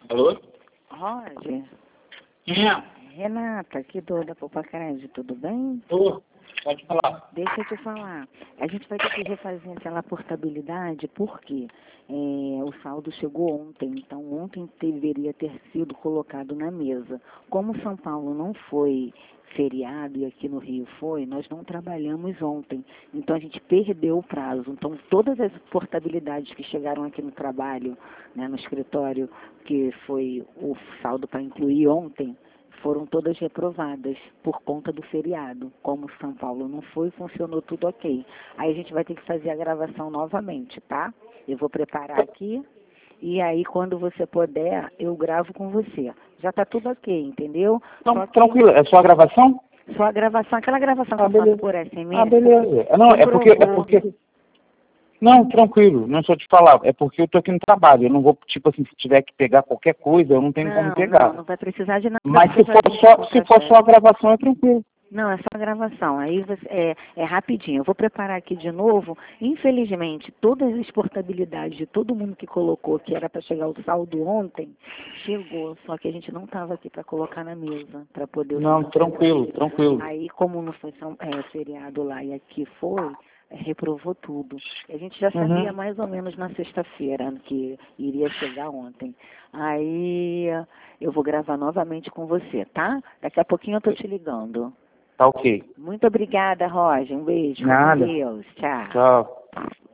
Alô? Roger, Quem é? Renata, aqui da Poupa-Crédito, tudo bem? Ô, pode falar. Deixa eu te falar. A gente vai ter que refazer aquela portabilidade porque o saldo chegou ontem, então ontem deveria ter sido colocado na mesa. Como São Paulo não foi feriado e aqui no Rio foi, nós não trabalhamos ontem. Então a gente perdeu o prazo. Então todas as portabilidades que chegaram aqui no trabalho, né, no escritório, que foi o saldo para incluir ontem, foram todas reprovadas por conta do feriado. Como São Paulo não foi, funcionou tudo ok. Aí a gente vai ter que fazer a gravação novamente, tá? Eu vou preparar aqui e aí quando você puder, eu gravo com você. Já tá tudo ok, entendeu? Não, Só que tranquilo. É só a gravação? só a gravação, aquela gravação que eu beleza. faço por SMS. Ah, beleza. Não, é porque... Não, tranquilo. Não só te falar. É porque eu tô aqui no trabalho. Eu não vou, tipo assim, se tiver que pegar qualquer coisa, eu não tenho como pegar. Não vai precisar de nada. Mas se for só a gravação, é tranquilo. Não, é só a gravação. Aí é rapidinho. Eu vou preparar aqui de novo. Infelizmente, todas as portabilidades de todo mundo que colocou que era para chegar o saldo ontem, chegou. Só que a gente não estava aqui para colocar na mesa, para poder... Não, tranquilo. Aí, como não foi feriado lá e aqui foi, reprovou tudo. A gente já sabia mais ou menos na sexta-feira que iria chegar ontem. Aí eu vou gravar novamente com você, tá? Daqui a pouquinho eu tô te ligando. Tá ok. Muito obrigada, Roger. Um beijo. Nada. Com Deus. Tchau. Tchau.